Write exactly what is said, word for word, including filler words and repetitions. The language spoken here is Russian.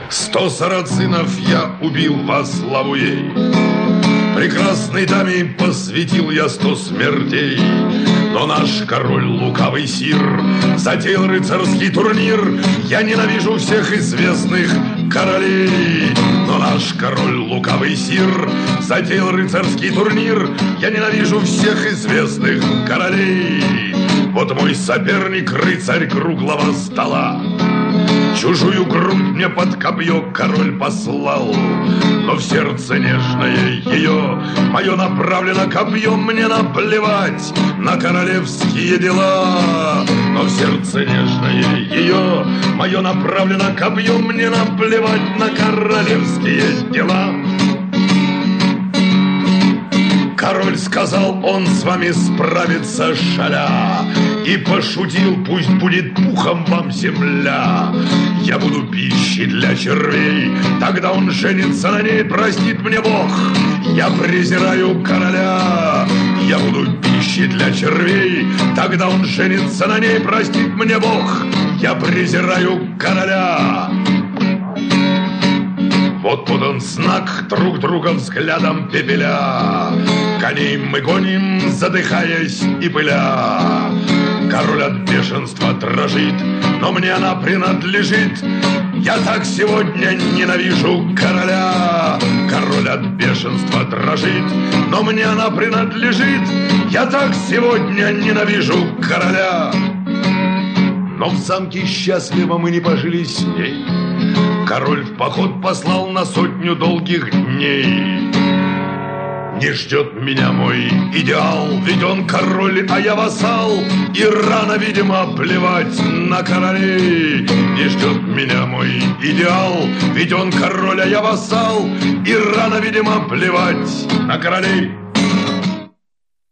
Сто сарацинов я убил во славу ей. Прекрасной даме посвятил я сто смертей. Но наш король лукавый сир затеял рыцарский турнир. Я ненавижу всех известных королей. Но наш король лукавый сир затеял рыцарский турнир. Я ненавижу всех известных королей. Вот мой соперник, рыцарь круглого стола. Чужую грудь мне под копье король послал, но в сердце нежное ее мое направлено копье. Мне наплевать на королевские дела, но в сердце нежное ее мое направлено копье. Мне наплевать на королевские дела. Король сказал, он с вами справится, шаля, и пошутил, пусть будет пухом вам земля. Я буду пищей для червей, тогда он женится на ней, простит мне Бог. Я презираю короля. Я буду пищей для червей, тогда он женится на ней, простит мне Бог. Я презираю короля. Вот подан знак, друг друга взглядом пепеля. Коней мы гоним, задыхаясь и пыля. Король от бешенства дрожит, но мне она принадлежит. Я так сегодня ненавижу короля. Король от бешенства дрожит, но мне она принадлежит. Я так сегодня ненавижу короля. Но в замке счастливо мы не пожили с ней. Король в поход послал на сотню долгих дней. Не ждет меня мой идеал, ведь он король, а я вассал. И рано, видимо, плевать на королей. Не ждет меня мой идеал, ведь он король, а я вассал. И рано, видимо, плевать на королей.